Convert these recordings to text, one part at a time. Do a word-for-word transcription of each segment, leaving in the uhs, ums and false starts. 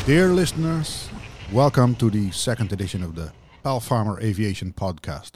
Dear listeners, welcome to the second edition of the Palfarmer Aviation Podcast.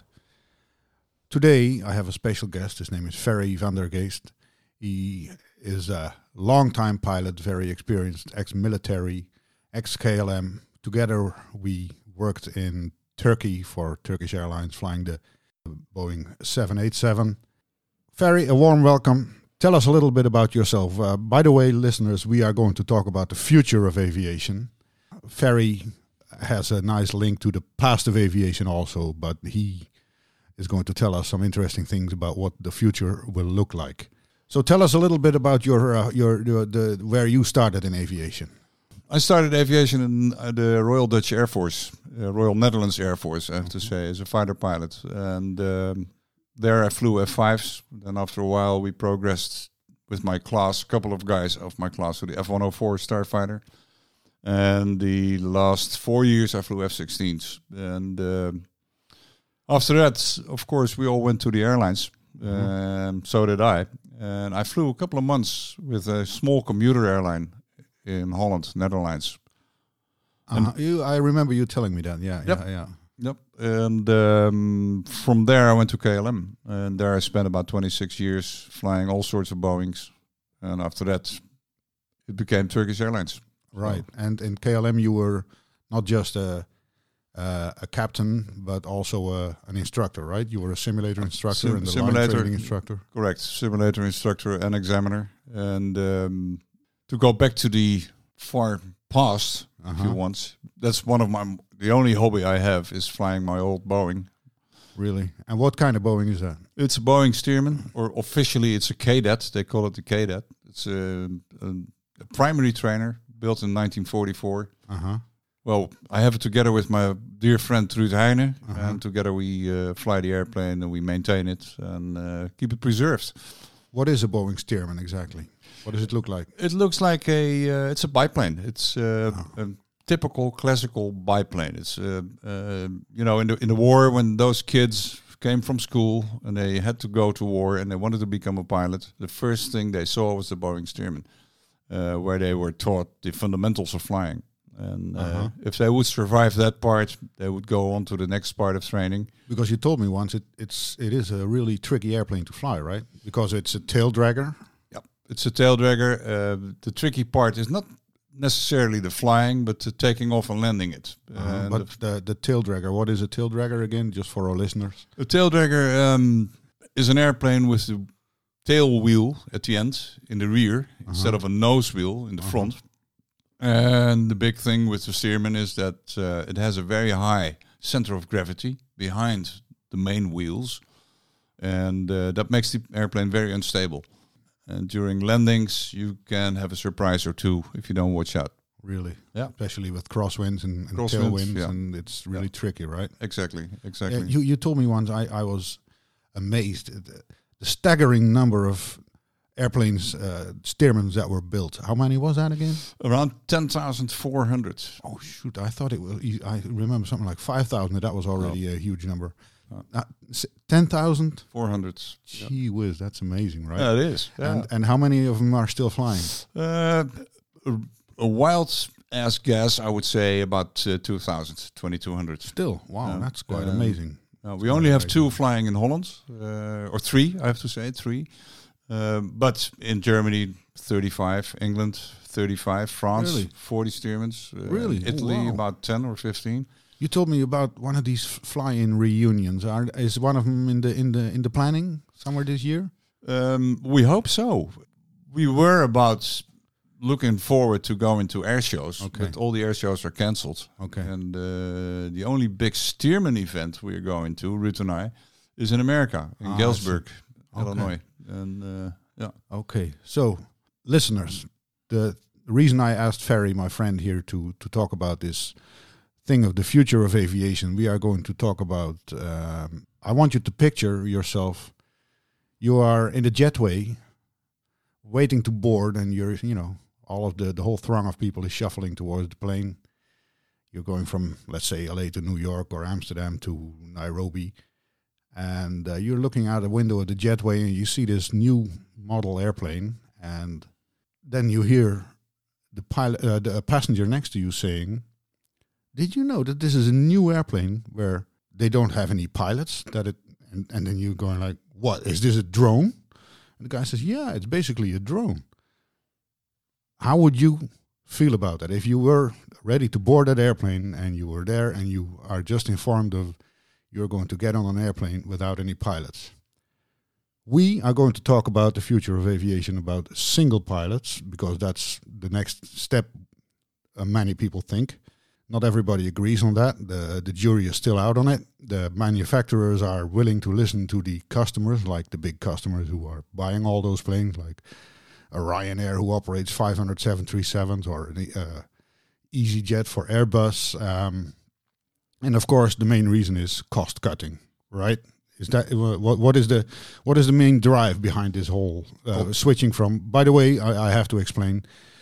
Today I have a special guest. His name is Ferry van der Geest. He is a long-time pilot, very experienced, ex-military, ex-K L M. Together we worked in Turkey for Turkish Airlines, flying the Boeing seven eighty-seven. Ferry, a warm welcome. Tell us a little bit about yourself. Uh, by the way, listeners, we are going to talk about the future of aviation. Ferry has a nice link to the past of aviation also, but he is going to tell us some interesting things about what the future will look like. So tell us a little bit about your uh, your, your the where you started in aviation. I started aviation in uh, the Royal Dutch Air Force, uh, Royal Netherlands Air Force, I have to say, as a fighter pilot. And um, there I flew F fives. Then after a while we progressed with my class, a couple of guys of my class, to the F one oh four Starfighter. And the last four years I flew F sixteens. And uh, after that, of course, we all went to the airlines. Mm-hmm. Um, so did I. And I flew a couple of months with a small commuter airline in Holland, Netherlands. Uh, you, I remember you telling me that. Yeah, yep. yeah, yeah. Yep. And um, from there I went to K L M. And there I spent about twenty-six years flying all sorts of Boeings. And after that, it became Turkish Airlines. Right. So. And in K L M you were not just a uh, a captain, but also a, an instructor, right? You were a simulator instructor Sim- and the simulator, line training instructor. Correct. Simulator instructor and examiner. And um, to go back to the far past, uh-huh. if you want, that's one of my, the only hobby I have is flying my old Boeing. Really? And what kind of Boeing is that? It's a Boeing Stearman, or officially it's a K D A T. They call it the K D A T. It's a, a, a primary trainer built in nineteen forty-four. Uh-huh. Well, I have it together with my dear friend Truus Heijnen, uh-huh. and together we uh, fly the airplane and we maintain it and uh, keep it preserved. What is a Boeing Stearman exactly? What does it look like? It looks like a, uh, it's a biplane. It's uh, oh. a typical classical biplane. It's, uh, uh, you know, in the in the war when those kids came from school and they had to go to war and they wanted to become a pilot, the first thing they saw was the Boeing Stearman, uh, where they were taught the fundamentals of flying. And uh, uh-huh. if they would survive that part, they would go on to the next part of training. Because you told me once, it it's it is a really tricky airplane to fly, right? Because it's a tail dragger. Yep, it's a tail dragger. Uh, the tricky part is not necessarily the flying, but the taking off and landing it. Uh-huh. And but the, the tail dragger, what is a tail dragger again, just for our listeners? A tail dragger um, is an airplane with the tail wheel at the end in the rear uh-huh. instead of a nose wheel in the uh-huh. front. And the big thing with the Stearman is that uh, it has a very high center of gravity behind the main wheels, and uh, that makes the airplane very unstable. And during landings, you can have a surprise or two if you don't watch out. Really? Yeah. Especially with crosswinds and, and crosswinds, tailwinds, yeah. and it's really yeah. tricky, right? Exactly, exactly. Uh, you you told me once, I, I was amazed at the, the staggering number of airplanes, uh, Stearmans that were built. How many was that again? Around ten thousand four hundred. Oh, shoot. I thought it was, I remember something like five thousand. That was already no. a huge number. No. Uh, ten thousand? four hundred. Gee yeah. whiz, that's amazing, right? Yeah, it is. Yeah. And, and how many of them are still flying? Uh, a, a wild ass guess, I would say about uh, two thousand, twenty-two hundred. Still? Wow, uh, that's quite uh, amazing. Uh, we only have amazing. two flying in Holland, uh, or three, I have to say, three. Uh, but in Germany, thirty-five, England, thirty-five, France, really? forty Stearmans, uh, really? Italy, oh, wow. about ten or fifteen. You told me about one of these fly-in reunions. Are, is one of them in the in the in the planning somewhere this year? Um, we hope so. We were about looking forward to going to air shows, okay. but all the air shows are cancelled. Okay. And uh, the only big Stearman event we're going to, Ruud and I, is in America, in ah, Galesburg, okay. Illinois. And uh, yeah. Okay. So, listeners, the reason I asked Ferry, my friend here, to to talk about this thing of the future of aviation, we are going to talk about. Um, I want you to picture yourself. You are in the jetway, waiting to board, and you're, you know, all of the the whole throng of people is shuffling towards the plane. You're going from, let's say, L A to New York or Amsterdam to Nairobi. And uh, you're looking out the window of the jetway and you see this new model airplane. And then you hear the pilot, uh, the passenger next to you saying, "Did you know that this is a new airplane where they don't have any pilots?" That it and, and then you're going like, "What is this, a drone?" And the guy says, "Yeah, it's basically a drone." How would you feel about that if you were ready to board that airplane and you were there and you are just informed of you're going to get on an airplane without any pilots? We are going to talk about the future of aviation, about single pilots, because that's the next step, uh, many people think. Not everybody agrees on that. The, the jury is still out on it. The manufacturers are willing to listen to the customers, like the big customers who are buying all those planes, like a Ryanair who operates five hundred seven thirty-sevens, or an uh, EasyJet for Airbus. Um, and of course, the main reason is cost cutting, right? Is that what? What is the what is the main drive behind this whole uh, oh. switching from? By the way, I, I have to explain.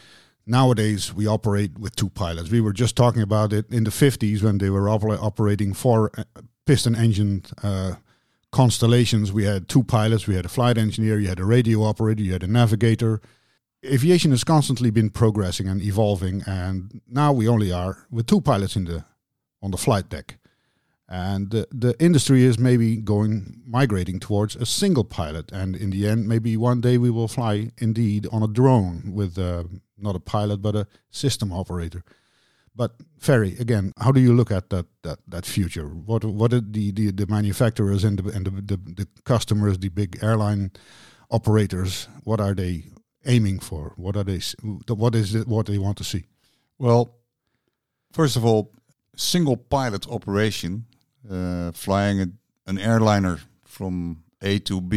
Nowadays, we operate with two pilots. We were just talking about it in the fifties when they were oper- operating four piston engine uh, constellations. We had two pilots. We had a flight engineer. You had a radio operator. You had a navigator. Aviation has constantly been progressing and evolving, and now we only are with two pilots in the on the flight deck. And the, the industry is maybe going, migrating towards a single pilot. And in the end, maybe one day we will fly indeed on a drone with uh, not a pilot, but a system operator. But Ferry, again, how do you look at that that, that future? What what are the, the, the manufacturers and the and the, the, the customers, the big airline operators, what are they aiming for? What are they? What is it? What they want to see? Well, first of all, single pilot operation. Uh, flying a, an airliner from A to B,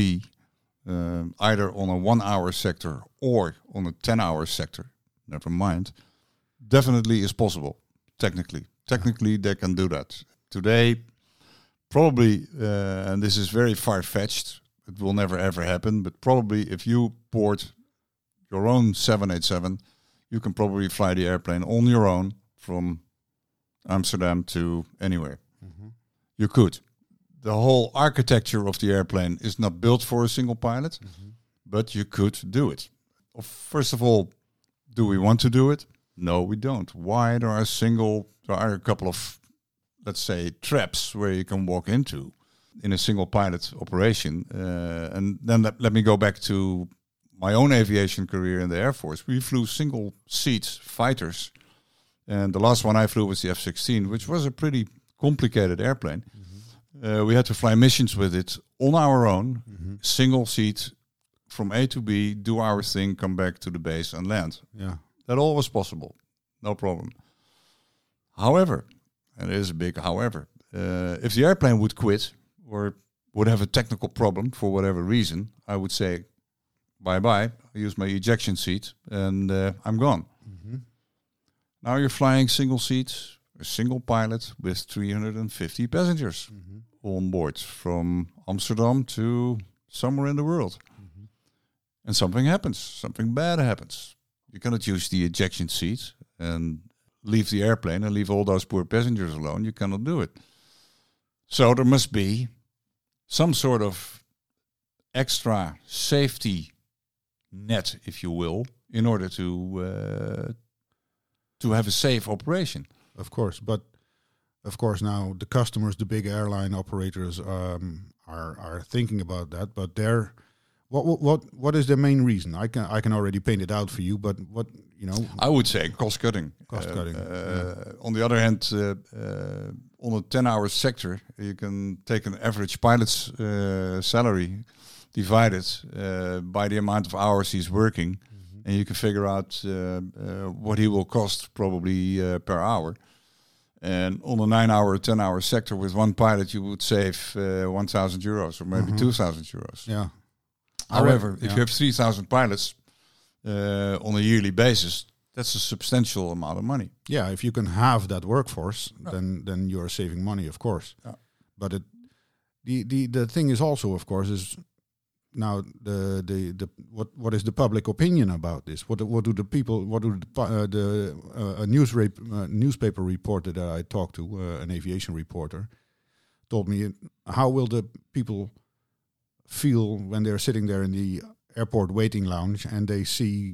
uh, either on a one-hour sector or on a ten-hour sector, never mind, definitely is possible, technically. Technically, they can do that. Today, probably, uh, and this is very far-fetched, it will never ever happen, but probably if you port your own seven eighty-seven, you can probably fly the airplane on your own from Amsterdam to anywhere. Mm-hmm. You could. The whole architecture of the airplane is not built for a single pilot, mm-hmm. but you could do it. First of all, do we want to do it? No, we don't. Why? There are single, there are a couple of, let's say, traps where you can walk into in a single pilot operation. Uh, and then let, let me go back to my own aviation career in the Air Force. We flew single seat fighters. And the last one I flew was the F sixteen, which was a pretty complicated airplane. Mm-hmm. Uh, we had to fly missions with it on our own, mm-hmm. single seat from A to B, do our thing, come back to the base and land. Yeah, that all was possible, no problem. However, and it is a big however, uh, if the airplane would quit or would have a technical problem for whatever reason, I would say, bye-bye, I use my ejection seat and uh, I'm gone. Mm-hmm. Now you're flying single seats, a single pilot with three hundred fifty passengers mm-hmm. on board from Amsterdam to somewhere in the world. Mm-hmm. And something happens, something bad happens. You cannot use the ejection seat and leave the airplane and leave all those poor passengers alone. You cannot do it. So there must be some sort of extra safety net, if you will, in order to uh, to have a safe operation. Of course, but of course now the customers, the big airline operators, um, are are thinking about that. But they're what what what what is the main reason? I can I can already paint it out for you. But what you know? I would say cost cutting. Cost cutting. Uh, uh, yeah. On the other hand, uh, uh, on a ten-hour sector, you can take an average pilot's uh, salary, divide it uh, by the amount of hours he's working, mm-hmm. and you can figure out uh, uh, what he will cost probably uh, per hour. And on a nine-hour, ten-hour sector with one pilot, you would save uh, one thousand euros or maybe mm-hmm. two thousand euros. Yeah. However, yeah. if you have three thousand pilots uh, on a yearly basis, that's a substantial amount of money. Yeah, if you can have that workforce, yeah. then then you are saving money, of course. Yeah. But it, the the the thing is also, of course, is now the the the what what is the public opinion about this? What what do the people? What do the uh, the uh, a news rap, uh, newspaper reporter that I talked to, uh, an aviation reporter, told me, how will the people feel when they're sitting there in the airport waiting lounge and they see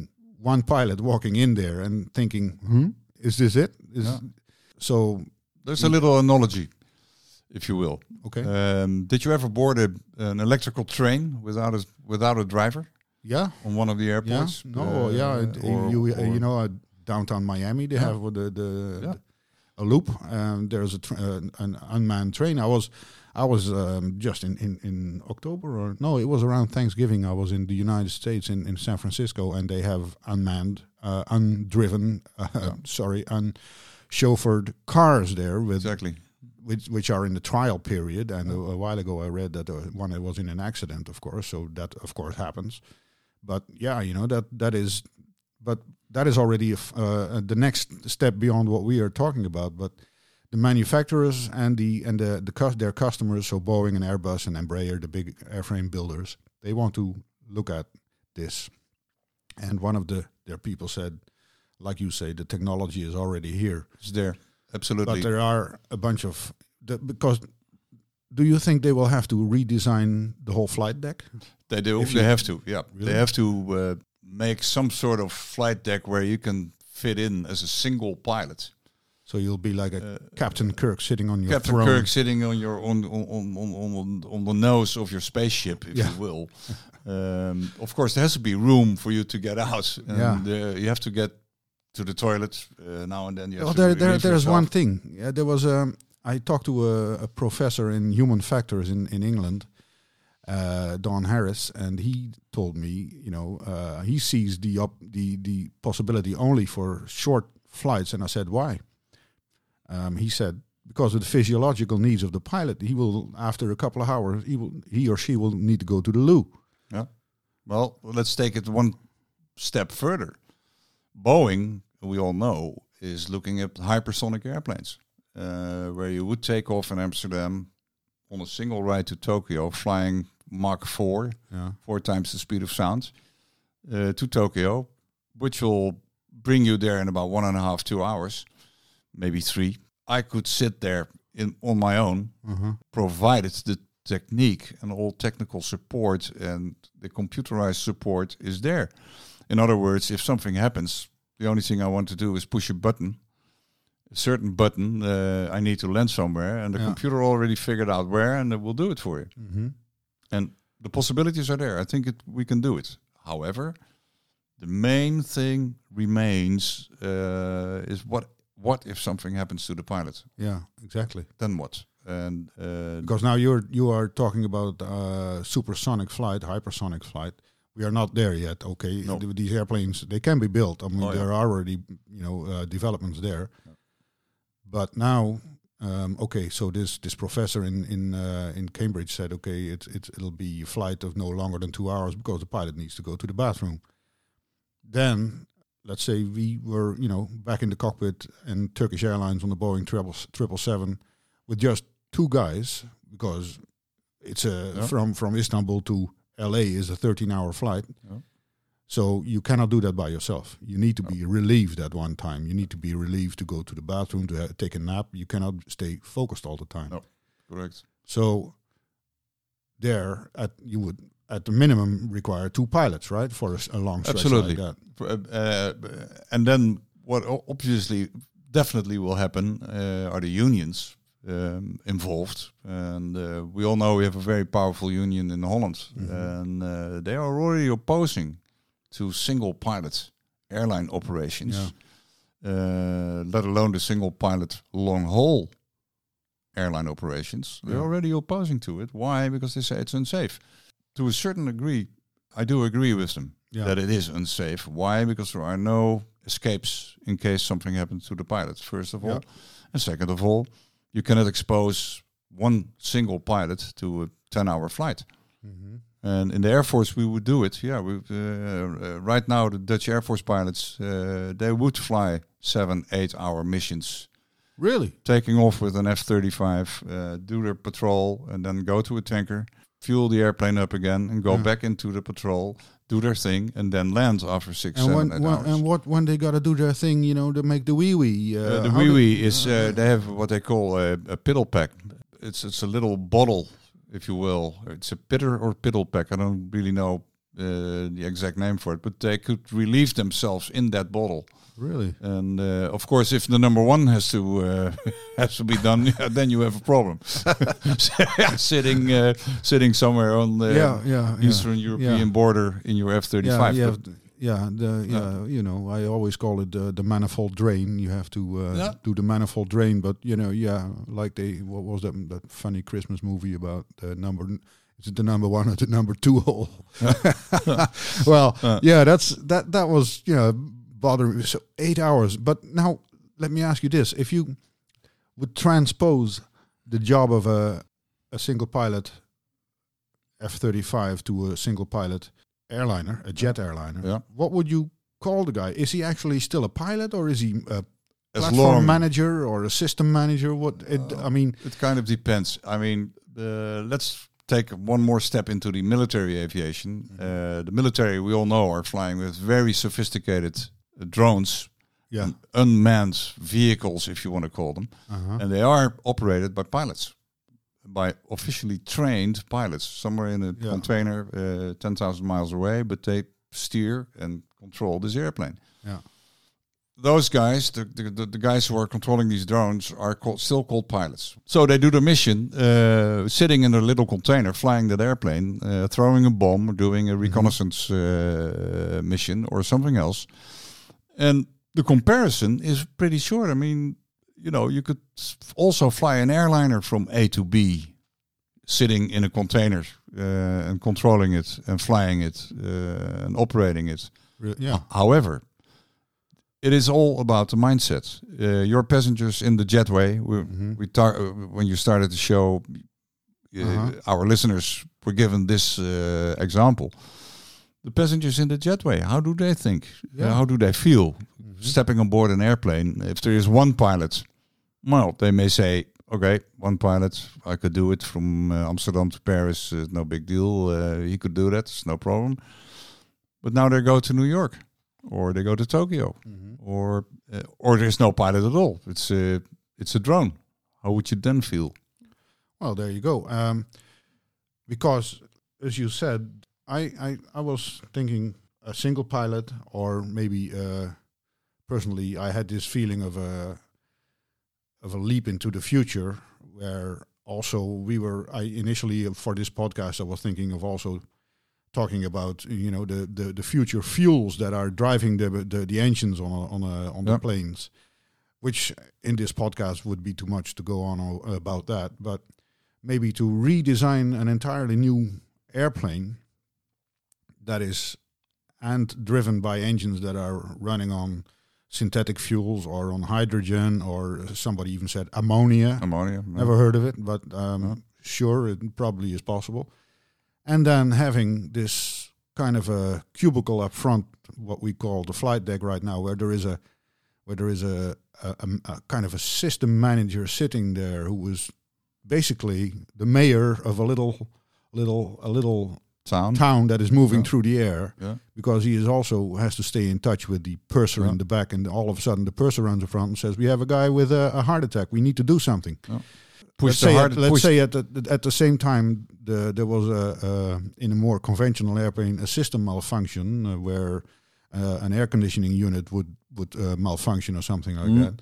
one pilot walking in there and thinking, hmm, is this it? Is Yeah. So There's a little analogy, if you will. okay, Um, did you ever board a, an electrical train without a without a driver yeah, on one of the yeah, airports? no, Uh, yeah. it- or- you or- you know, uh, downtown Miami, they Yeah. have the the, Yeah. the a loop, and there's a tra- uh, an unmanned train. I was I was um, just in, in, in October or no, it was around Thanksgiving. I was in the United States in, in San Francisco, and they have unmanned, uh, undriven, uh, Yeah. sorry, unchauffeured cars there with exactly. which which are in the trial period. And a, a while ago, I read that uh, one was in an accident, of course. So that of course happens. But yeah, you know that that is, but that is already a f- uh, the next step beyond what we are talking about. But the manufacturers and the and the, the cus- their customers, so Boeing and Airbus and Embraer, the big airframe builders, they want to look at this. And one of the their people said, like you say, the technology is already here. It's there. Absolutely. But there are a bunch of the, because. Do you think they will have to redesign the whole flight deck? They do. If They you- have to. Yeah. Really? They have to uh, make some sort of flight deck where you can fit in as a single pilot. So you'll be like a Uh, Captain Kirk sitting on your Captain throne. Kirk sitting on your on on on on, on, on the nose of your spaceship, if Yeah. you will. Um, of course, there has to be room for you to get out, and Yeah. uh, you have to get to the toilet uh, now and then. You have Well, to there, there, relieve there's yourself. one thing. Yeah, there was um, I talked to a, a professor in human factors in in England, uh, Don Harris, and he told me, you know, uh, he sees the up the the possibility only for short flights, and I said, why? Um, he said because of the physiological needs of the pilot, he will after a couple of hours, he will he or she will need to go to the loo. Yeah. Well, let's take it one step further. Boeing, we all know, is looking at hypersonic airplanes, uh, where you would take off in Amsterdam on a single ride to Tokyo, flying Mach four, Yeah. four times the speed of sound, uh, to Tokyo, which will bring you there in about one and a half, two hours, maybe three. I could sit there in on my own, Uh-huh. provided the technique and all technical support and the computerized support is there. In other words, if something happens, the only thing I want to do is push a button, a certain button. Uh, I need to land somewhere, and the Yeah. computer already figured out where, and it will do it for you. Mm-hmm. And the possibilities are there. I think it, we can do it. However, the main thing remains uh, is what what if something happens to the pilot? Yeah, exactly. Then what? And uh, Because now you're you are talking about uh, supersonic flight, hypersonic flight. We are not there yet. Okay, No. Th- these airplanes they can be built. I mean, Oh, yeah. there are already you know uh, developments there. But now, um, okay, so this this professor in in uh, in Cambridge said, okay, it's it's it'll be a flight of no longer than two hours because the pilot needs to go to the bathroom. Then, let's say we were you know back in the cockpit in Turkish Airlines on the Boeing triple seven with just two guys, because it's a Yeah. from from Istanbul to L A is a thirteen hour flight. Yeah. So you cannot do that by yourself. You need to be relieved at one time. You need to be relieved to go to the bathroom, to ha- take a nap. You cannot stay focused all the time. No. Correct. So there, at you would at the minimum require two pilots, right, for a, s- a long stretch Absolutely. like that. For, uh, uh, and then what o- obviously definitely will happen uh, are the unions um, involved. And uh, we all know we have a very powerful union in Holland. Mhm. And uh, they are already opposing to single pilot airline operations, Yeah. uh, let alone the single pilot long haul airline operations. They're Yeah. already opposing to it. Why? Because they say it's unsafe. To a certain degree, I do agree with them Yeah. that it is unsafe. Why? Because there are no escapes in case something happens to the pilot, first of all. Yeah. And second of all, you cannot expose one single pilot to a ten-hour flight. Mhm. And in the Air Force, we would do it. Yeah, we, uh, uh, right now, the Dutch Air Force pilots, uh, they would fly seven, eight-hour missions, Really? taking off with an F thirty-five, uh, do their patrol, and then go to a tanker, fuel the airplane up again, and go Yeah. back into the patrol, do their thing, and then land after six, And seven, when, eight when hours. and what when they gotta do their thing, you know, to make the wee wee. Uh, Uh, the how wee do- wee is uh, they have what they call a, a piddle pack. It's it's a little bottle, if you will. It's a pitter or piddle pack. I don't really know uh, the exact name for it, but they could relieve themselves in that bottle. Really? And uh, of course, if the number one has to uh, has to be done, yeah, then you have a problem. sitting uh, sitting somewhere on the yeah, yeah, Eastern yeah, European yeah. border in your F thirty-five. Yeah, yeah, yeah, the, yeah. You know, I always call it uh, the manifold drain. You have to uh, Yeah. do the manifold drain, but you know, yeah, like they what was that that funny Christmas movie about the number? Is it the number one or the number two hole? Well, Uh. yeah, that's that. That was you know bothering me. So eight hours. But now let me ask you this: if you would transpose the job of a a single pilot F thirty-five to a single pilot airliner, a jet airliner, Yeah. what would you call the guy? Is he actually still a pilot, or is he a As platform long- manager or a system manager? What it, I mean, It kind of depends. I mean, uh, let's take one more step into the military aviation. Uh, the military, we all know, are flying with very sophisticated uh, drones, yeah, un- unmanned vehicles, if you want to call them, uh-huh. and they are operated by pilots, by officially trained pilots, somewhere in a Yeah. container uh, ten thousand miles away, but they steer and control this airplane. yeah, Those guys, the, the the the guys who are controlling these drones, are called, still called pilots. So they do the mission, uh, sitting in a little container, flying that airplane, uh, throwing a bomb, or doing a reconnaissance uh, mission, or something else. And the comparison is pretty short. I mean, you know, you could s- also fly an airliner from A to B, sitting in a container uh, and controlling it and flying it uh, and operating it. Re- yeah, However, it is all about the mindset. Uh, your passengers in the jetway. We, Mhm. we tar- uh, when you started the show, uh, Uh-huh. our listeners were given this uh, example. The passengers in the jetway. How do they think? Yeah. Uh, how do they feel Mhm. stepping on board an airplane? If there is one pilot, well, they may say, "Okay, one pilot, I could do it from uh, Amsterdam to Paris. Uh, no big deal. Uh, he could do that. It's no problem." But now they go to New York, or they go to Tokyo, Mhm. or uh, or there's no pilot at all. It's a it's a drone. How would you then feel? Well, there you go. Um, because, as you said, I, I, I was thinking a single pilot, or maybe uh, personally, I had this feeling of a of a leap into the future, where also we were. I initially uh, for this podcast, I was thinking of also talking about you know the the, the future fuels that are driving the the, the engines on a, on a, on Yeah. the planes, which in this podcast would be too much to go on o- about that, but maybe to redesign an entirely new airplane that is and driven by engines that are running on synthetic fuels or on hydrogen, or somebody even said ammonia. Ammonia. no? Never heard of it, but um, No. sure, it probably is possible. And then having this kind of a cubicle up front, what we call the flight deck right now, where there is a where there is a, a, a, a kind of a system manager sitting there who is basically the mayor of a little little a little Town. town that is moving Yeah. through the air, Yeah. because he is also has to stay in touch with the purser Yeah. in the back, and all of a sudden the purser runs the front and says, "We have a guy with a, a heart attack. We need to do something." Push let's the say, hard. at, let's push say at the, at the same time the, there was a, uh, in a more conventional airplane a system malfunction uh, where uh, an air conditioning unit would would uh, malfunction or something like Mm. that.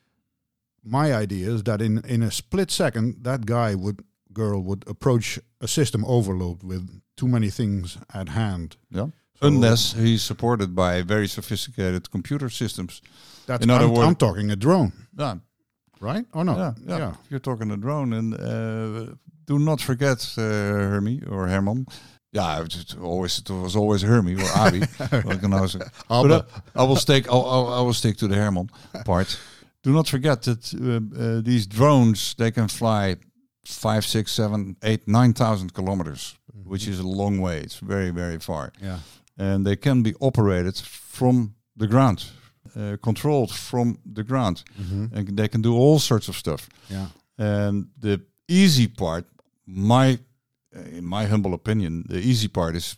My idea is that in in a split second that guy would girl would approach a system overload with too many things at hand. Yeah. So Unless he's supported by very sophisticated computer systems. that's in other I'm, words- I'm talking a drone, Yeah. right? Or not? Yeah, yeah. You're talking a drone, and uh, do not forget uh, Hermie or Herman. Yeah, it was always it was always Hermie or Abi. What can I say? Alba. But uh, I will stick. I'll, I'll, I will stick to the Herman part. Do not forget that uh, uh, these drones, they can fly five, six, seven, eight, nine thousand kilometers, which is a long way. It's very, very far, Yeah. and they can be operated from the ground, uh, controlled from the ground, Mhm. and they can do all sorts of stuff. Yeah. And the easy part, my, in my humble opinion, the easy part is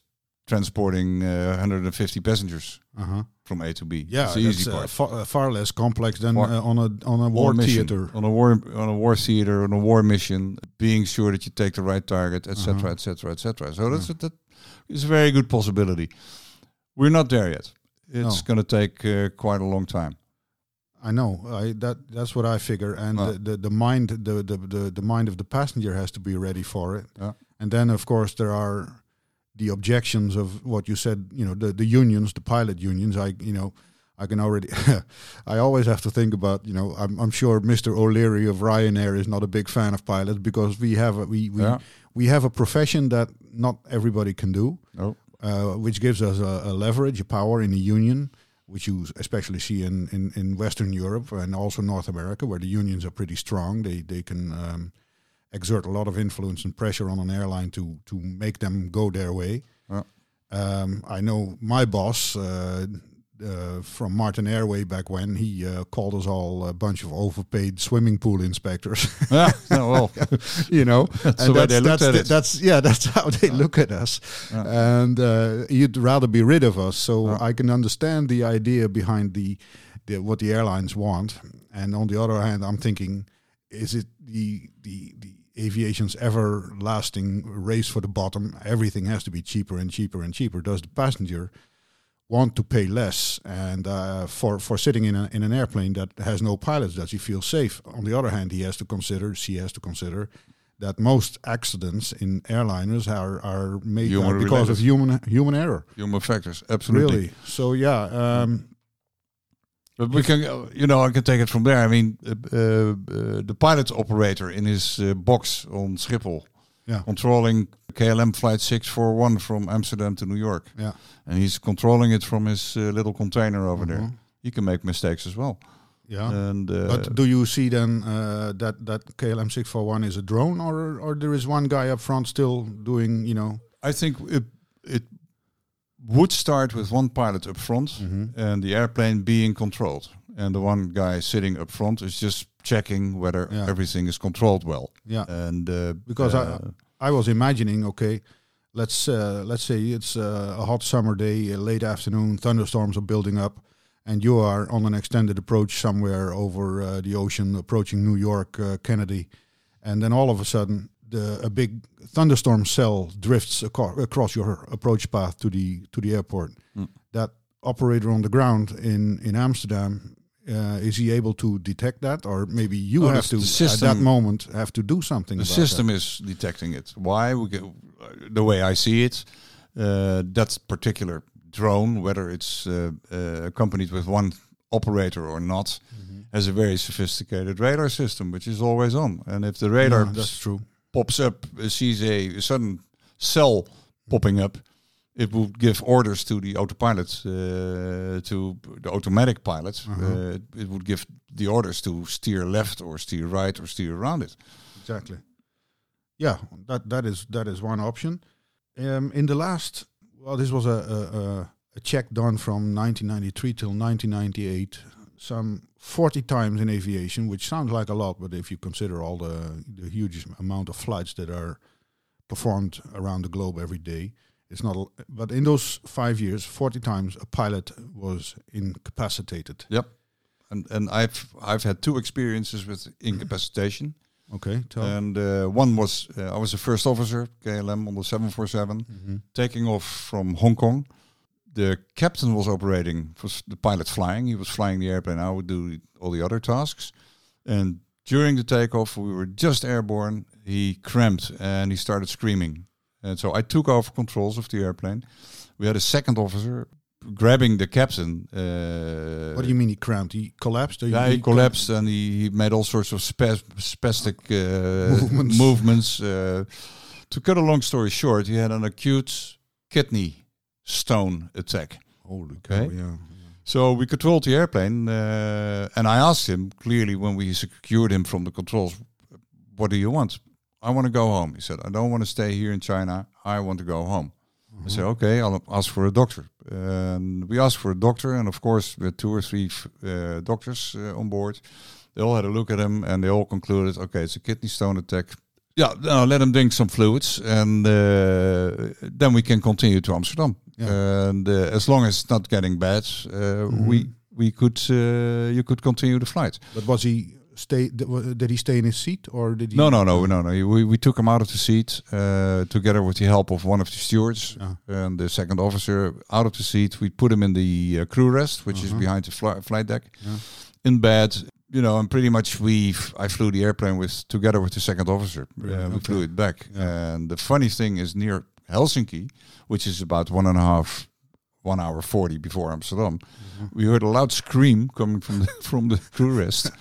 transporting uh, one hundred fifty passengers Uh-huh. from A to B. Yeah, it's the that's easy uh, part. far, uh, far less complex than War- uh, on a on a On war a mission, theater. on a war on a war theater, on a war mission, being sure that you take the right target, et cetera, Uh-huh. et cetera, et cetera. So that's a, that is a very good possibility. We're not there yet. It's No. going to take uh, quite a long time. I know. I that that's what I figure. And Ah. the, the the mind the, the the the mind of the passenger has to be ready for it. Yeah. And then of course there are the objections of what you said. You know, the the unions, the pilot unions. I you know. I can already. I always have to think about. You know, I'm I'm sure Mister O'Leary of Ryanair is not a big fan of pilots because we have a, we we Yeah. we have a profession that not everybody can do. No. Uh, which gives us a, a leverage, a power in the union, which you especially see in, in, in Western Europe and also North America, where the unions are pretty strong. They they can um, exert a lot of influence and pressure on an airline to to make them go their way. Yeah. Um, I know my boss uh, uh, from Martin Air way back when, he uh, called us all a bunch of overpaid swimming pool inspectors. Yeah, no, well, You know, That's and the way they looked that's at the- it. That's yeah, that's how they look at us, Yeah. and uh, you'd rather be rid of us. So Yeah. I can understand the idea behind the, the what the airlines want, and on the other hand, I'm thinking, is it the the the aviation's everlasting race for the bottom? Everything has to be cheaper and cheaper and cheaper. Does the passenger want to pay less and uh, for for sitting in a, in an airplane that has no pilots? Does he feel safe? On the other hand, he has to consider, she has to consider that most accidents in airliners are are made Human uh, because related. of human human error. Human factors, absolutely. Really. So yeah, um, But we can, uh, you know, I can take it from there. I mean, uh, uh, uh, the pilot operator in his uh, box on Schiphol, Yeah. controlling K L M flight six four one from Amsterdam to New York, yeah. and he's controlling it from his uh, little container over Mhm. there. He can make mistakes as well. Yeah. And uh, But do you see then uh, that that K L M six four one is a drone, or or there is one guy up front still doing, you know? I think it, it would start with one pilot up front Mhm. and the airplane being controlled, and the one guy sitting up front is just checking whether Yeah. everything is controlled well. Yeah. And uh, Because uh, I I was imagining, okay, let's uh, let's say it's uh, a hot summer day, a late afternoon, thunderstorms are building up, and you are on an extended approach somewhere over uh, the ocean, approaching New York, uh, Kennedy, and then all of a sudden, the a big thunderstorm cell drifts aco- across your approach path to the to the airport. Mm. That operator on the ground in in Amsterdam. Uh, is he able to detect that, or maybe you Oh, have the- to the at system- that moment have to do something? the about system that? is detecting it. Why? We get, the way I see it, uh, that particular drone, whether it's uh, uh, accompanied with one operator or not, Mhm. has a very sophisticated radar system, which is always on. And if the radar Yeah, that's true. pops up, uh, sees a, a sudden cell popping up, it will give orders to the autopilot, uh, to the automatic pilot. Uh-huh. Uh, it would give the orders to steer left or steer right or steer around it. Exactly. Yeah, that that is that is one option. Um, in the last, well, this was a a, a a check done from nineteen ninety-three till nineteen ninety-eight, some forty times in aviation, which sounds like a lot, but if you consider all the the huge amount of flights that are performed around the globe every day, it's not. A, but in those five years, forty times a pilot was incapacitated. Yep. And and I've I've had two experiences with incapacitation. Okay, tell. And uh, one was uh, I was a first officer, K L M on the seven forty-seven, Mhm. taking off from Hong Kong. The captain was operating, was the pilot flying. He was flying the airplane. I would do all the other tasks. And during the takeoff, we were just airborne. He cramped and he started screaming. And so I took over controls of the airplane. We had a second officer grabbing the captain. Uh, What do you mean he cramped? He collapsed? Or yeah, he collapsed and he, he made all sorts of spas- spastic uh, Movements. movements. Uh, to cut a long story short, he had an acute kidney stone attack. Holy Okay. cow, yeah. So we controlled the airplane, uh, and I asked him clearly when we secured him from the controls, "What do you want?" "I want to go home." He said, "I don't want to stay here in China. I want to go home." I said, "Okay, I'll ask for a doctor." And we asked for a doctor, and of course, we had two or three uh, doctors uh, on board. They all had a look at him, and they all concluded, "Okay, it's a kidney stone attack. Yeah, no, let him drink some fluids, and uh, then we can continue to Amsterdam. Yeah. And uh, as long as it's not getting bad, uh, mm-hmm. we we could uh, you could continue the flight. But was he stay? Did he stay in his seat, or did he? No, no, no, no, no. We we took him out of the seat uh, together with the help of one of the stewards yeah. and the second officer out of the seat. We put him in the uh, crew rest, which uh-huh. is behind the fly, flight deck, yeah. in bed. You know, and pretty much we I flew the airplane with together with the second officer. Yeah, uh, we okay. flew it back. Yeah. And the funny thing is, near Helsinki, which is about one and a half, one hour forty before Amsterdam, mm-hmm. we heard a loud scream coming from the, from the crew rest.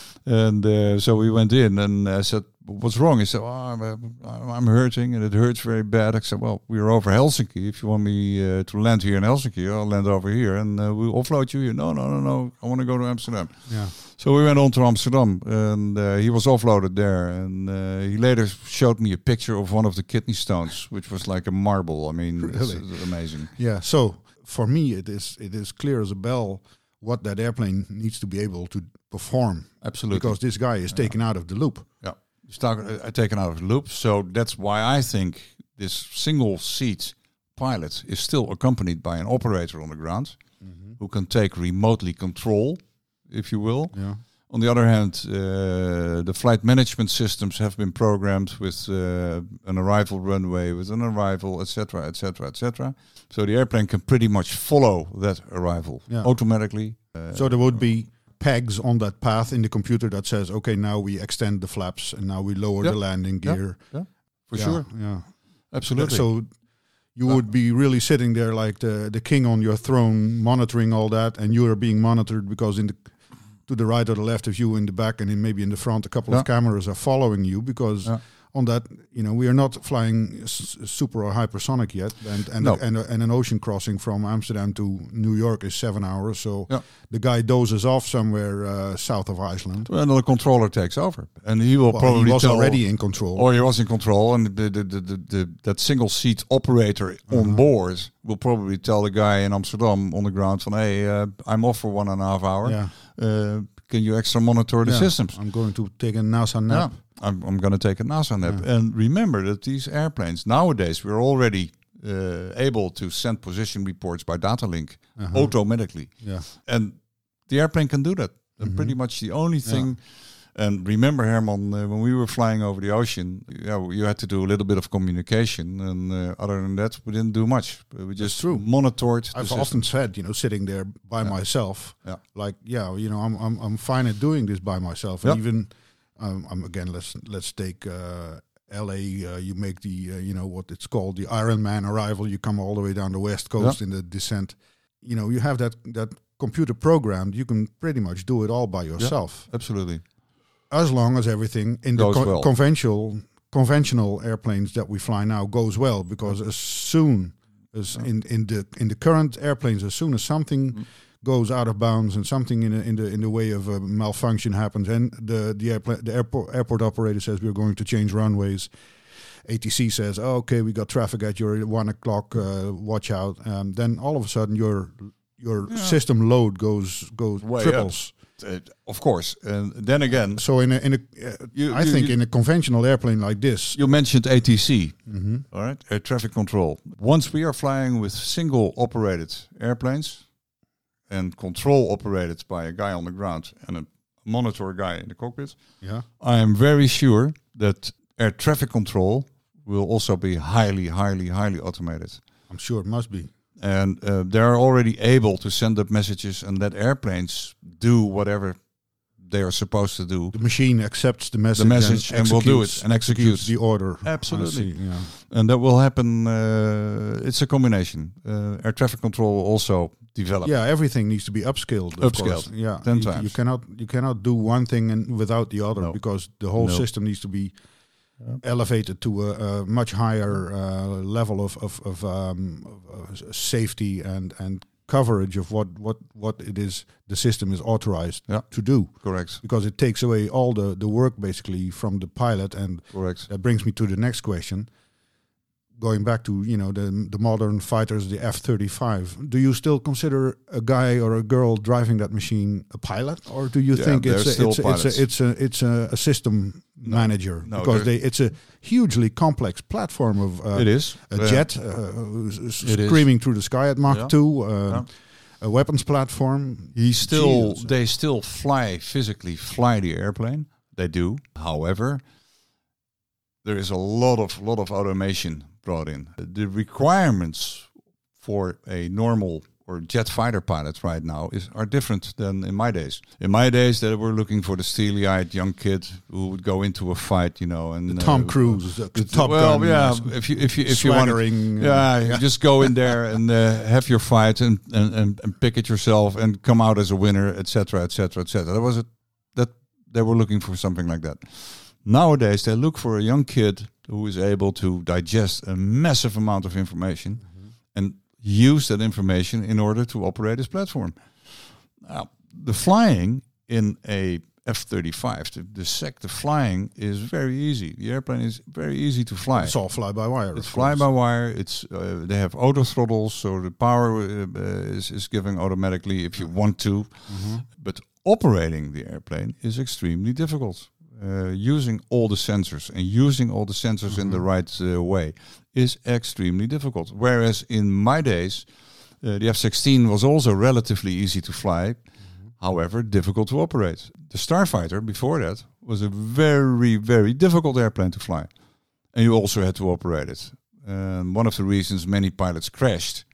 And uh, so we went in, and I said, "What's wrong?" He said, "Oh, I'm, uh, I'm hurting, and it hurts very bad." I said, "Well, we're over Helsinki. If you want me uh, to land here in Helsinki, I'll land over here, and uh, we'll offload you here." No, no, no, no. I want to go to Amsterdam. Yeah. So we went on to Amsterdam, and uh, he was offloaded there. And uh, he later showed me a picture of one of the kidney stones, which was like a marble. I mean, really? It's amazing. Yeah. So for me, it is it is clear as a bell what that airplane needs to be able to perform. Absolutely. Because this guy is taken yeah. out of the loop. Yeah, he's uh, taken out of the loop. So that's why I think this single seat pilot is still accompanied by an operator on the ground mm-hmm. who can take remotely control, if you will. Yeah. On the other hand, uh, the flight management systems have been programmed with uh, an arrival runway, with an arrival, et cetera, et cetera, et cetera. So the airplane can pretty much follow that arrival yeah. automatically. Uh, so there would be pegs on that path in the computer that says, okay, now we extend the flaps and now we lower yeah. the landing gear. Yeah, yeah. for yeah, sure. Yeah, absolutely. So you would be really sitting there like the, the king on your throne, monitoring all that, and you are being monitored because in the to the right or the left of you, in the back and in maybe in the front, a couple yeah. of cameras are following you because yeah. on that, you know, we are not flying s- super or hypersonic yet, and and no. and, and an ocean crossing from Amsterdam to New York is seven hours. So yeah. the guy dozes off somewhere uh, south of Iceland. And the controller takes over, and he will well, probably he was tell, already in control, or he was in control, and the the the, the, the that single seat operator uh-huh. on board will probably tell the guy in Amsterdam on the ground from, hey, uh, I'm off for one and a half hour. Yeah. Uh, can you extra monitor the yeah. systems? I'm going to take a NASA nap. Yeah. I'm, I'm going to take a NASA nap. Yeah. And remember that these airplanes, nowadays, we're already uh, able to send position reports by data link uh-huh. automatically. Yeah. And the airplane can do that. And mm-hmm. pretty much the only thing... Yeah. And remember, Herman, uh, when we were flying over the ocean, yeah, you had to do a little bit of communication. And uh, other than that, we didn't do much. We just true. monitored the I've system. often said, you know, sitting there by yeah. myself, yeah. like, yeah, you know, I'm I'm I'm fine at doing this by myself. And yep. even, um, I'm again, let's let's take uh, L A. Uh, you make the, uh, you know, what it's called, the Ironman arrival. You come all the way down the west coast yep. in the descent. You know, you have that that computer programmed. You can pretty much do it all by yourself. Yep. Absolutely. As long as everything in goes the co- well. conventional conventional airplanes that we fly now goes well, because as soon as yeah. in, in the in the current airplanes, as soon as something mm. goes out of bounds and something in a, in the in the way of a malfunction happens, and the the airplane the airport airport operator says we're going to change runways, A T C says, oh, okay, we got traffic at your one o'clock, uh, watch out. Um, then all of a sudden your your yeah. system load goes goes Way triples. Up. Uh, of course, and then again, so in a in a, uh, you, I you, think you, in a conventional airplane like this, you mentioned A T C, mm-hmm. all right, air traffic control. Once we are flying with single operated airplanes and control operated by a guy on the ground and a monitor guy in the cockpit, yeah, I am very sure that air traffic control will also be highly, highly, highly automated. I'm sure it must be. And uh, they're already able to send up messages and let airplanes do whatever they are supposed to do. The machine accepts the message, the message and, and will do it and executes the order. Absolutely. See, yeah. And that will happen. Uh, it's a combination. Uh, air traffic control will also develop. Yeah, everything needs to be upscaled. Of Upscaled. Course. Yeah, ten you, times. You cannot you cannot do one thing and without the other, no. because the whole no. system needs to be Uh, elevated to a, a much higher uh, level of of, of, um, of uh, safety and, and coverage of what, what, what it is the system is authorized yeah. to do. Correct. Because it takes away all the, the work basically from the pilot, and correct. That brings me to the next question. going back to, you know, the the modern fighters, the F thirty-five, do you still consider a guy or a girl driving that machine a pilot, or do you Yeah, think they're it's a, still it's, a, it's pilots. a it's a it's a, a system No, manager no, because they're- they it's a hugely complex platform of uh, It is. a Uh, jet uh, who's s- It is. screaming through the sky at Mach Yeah. two, uh, Yeah. a weapons platform. He still, Jesus. they still fly, physically fly the airplane. They do. However, there is a lot of lot of automation brought in. The requirements for a normal or jet fighter pilot right now is are different than in my days. In my days, they were looking for the steely-eyed young kid who would go into a fight, you know, and Tom uh, Cruise, the, the Top well, Gun, yeah. uh, If you if you if you want, swaggering. uh, yeah, you just go in there and uh, have your fight and, and, and, and pick it yourself and come out as a winner, et cetera, et cetera, et cetera. That was it. That they were looking for something like that. Nowadays, they look for a young kid who is able to digest a massive amount of information Mm-hmm. and use that information in order to operate his platform. Now, the flying in a F thirty-five, the, the sec, the flying is very easy. The airplane is very easy to fly. It's all fly-by-wire. It's of course. fly-by-wire. It's uh, they have auto throttles, so the power uh, uh, is is giving automatically if you want to. Mhm. But operating the airplane is extremely difficult. Uh, using all the sensors and using all the sensors in the right uh, way is extremely difficult. Whereas in my days, uh, the F sixteen was also relatively easy to fly, however difficult to operate. The Starfighter before that was a very, very difficult airplane to fly. And you also had to operate it. Um, one of the reasons many pilots crashed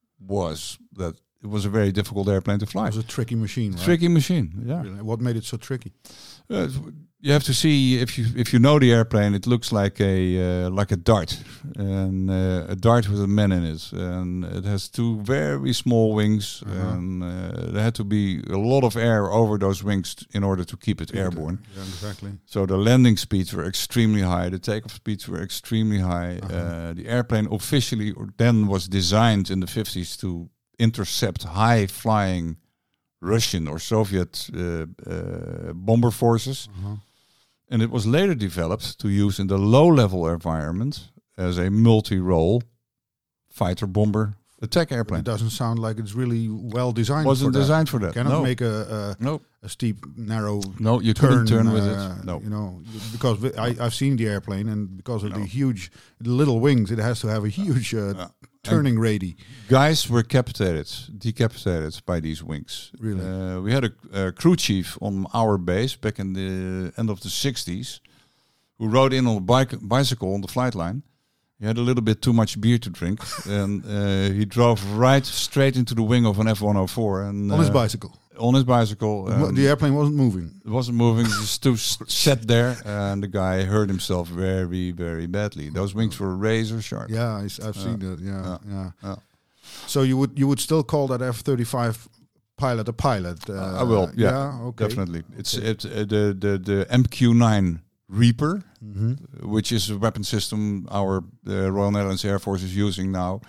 was that it was a very difficult airplane to fly. It was a tricky machine, right? Tricky machine, yeah. Really. What made it so tricky? Uh, you have to see if you if you know the airplane. It looks like a uh, like a dart, and uh, a dart with a man in it, and it has two very small wings, Uh-huh. and uh, there had to be a lot of air over those wings t- in order to keep it airborne. Yeah, exactly. So the landing speeds were extremely high. The takeoff speeds were extremely high. Uh-huh. Uh, the airplane officially or then was designed in the fifties to intercept high flying Russian or Soviet uh, uh, bomber forces. Uh-huh. And it was later developed to use in the low-level environment as a multi-role fighter-bomber attack It airplane. doesn't sound like it's really well designed. Wasn't for that. designed for that. Cannot No, make a, a no, a steep, narrow no. You turn, couldn't turn with uh, it. No. You know, because wi- I, I've seen the airplane, and because of No. the huge, the little wings, it has to have a huge uh, Yeah. turning radii. Guys were decapitated, decapitated by these wings. Really? Uh, we had a, a crew chief on our base back in the end of the sixties who rode in on a bike, bicycle on the flight line. He had a little bit too much beer to drink, and uh, he drove right straight into the wing of an F one oh four. And, On his uh, bicycle. On his bicycle. The mo- um, the airplane wasn't moving. It wasn't moving, just to s- sat there, and the guy hurt himself very, very badly. Those wings were razor sharp. Yeah, I s- I've seen that. Yeah, Yeah. yeah. Yeah. So you would you would still call that F thirty-five pilot a pilot? Uh, I will, yeah, okay. Definitely. It's Okay. it, uh, the, the, the M Q nine Reaper, Mhm. which is a weapon system our uh, Royal Netherlands Air Force is using now,